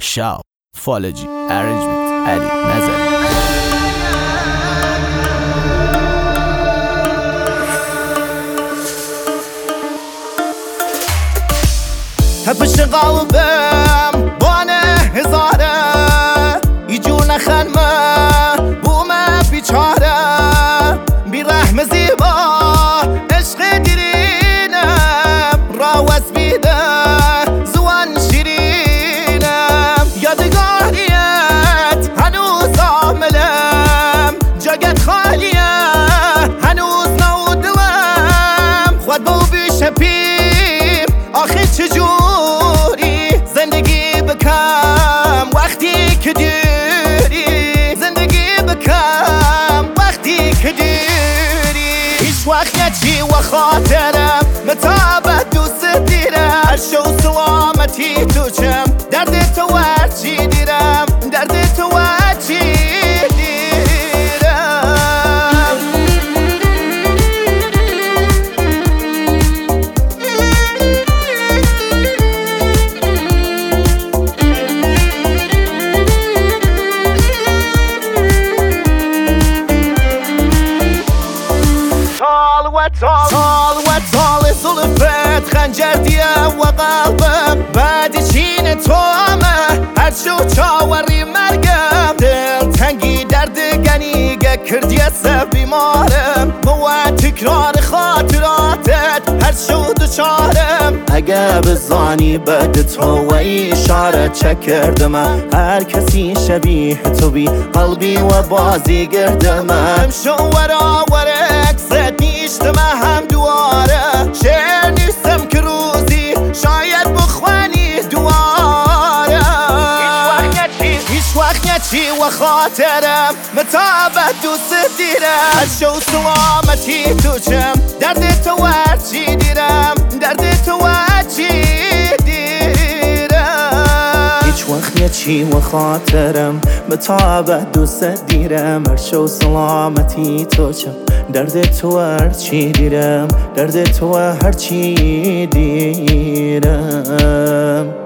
شاب فالجی ارنجمنت علی نظری. هفش قلبم بانه هزاره ایجور نخنمه بومه بیچاره بی رحم زیبا عشق دیرینم راوز بیده زوان شیرینم یادگاریت هنوز آملم جاگت خالیه هنوز نودلم خود بو بیشه پیم آخی چجوری زندگی بکم وقتی که دیری زندگی بکم وقتی که دیری هیچ وقت نچی و خاطرم متابت دوست دیرم هرشو سلامتی تو چم درد تو ورچی دیرم درد تو ورچی دیرم طال و طال زلفت خنجر دیه و قلبم بعد چین تو همه هر شو چاوری مرگم دل تنگی درد گنیگه کردی سب بیمارم با تکرار خاطراتت هر شو دوچارم اگه بزانی بعد تو و اشاره چه کردم هر کسی شبیه تو بی قلبی و بازی گردم شو ورا ورکست نیشتم هم دواره شعر نیستم که روزی شاید بخوانی دواره هیچ وقت نچی و خاطرم متابت دوست دیرم هرشو سلامتی تو چم درد تو ورچی دیرم درد تو ورچی دیرم هیچ وقت نچی و خاطرم متابت دوست دیرم هرشو سلامتی تو چم درد تو هرچی دیرم درد تو هرچی دیرم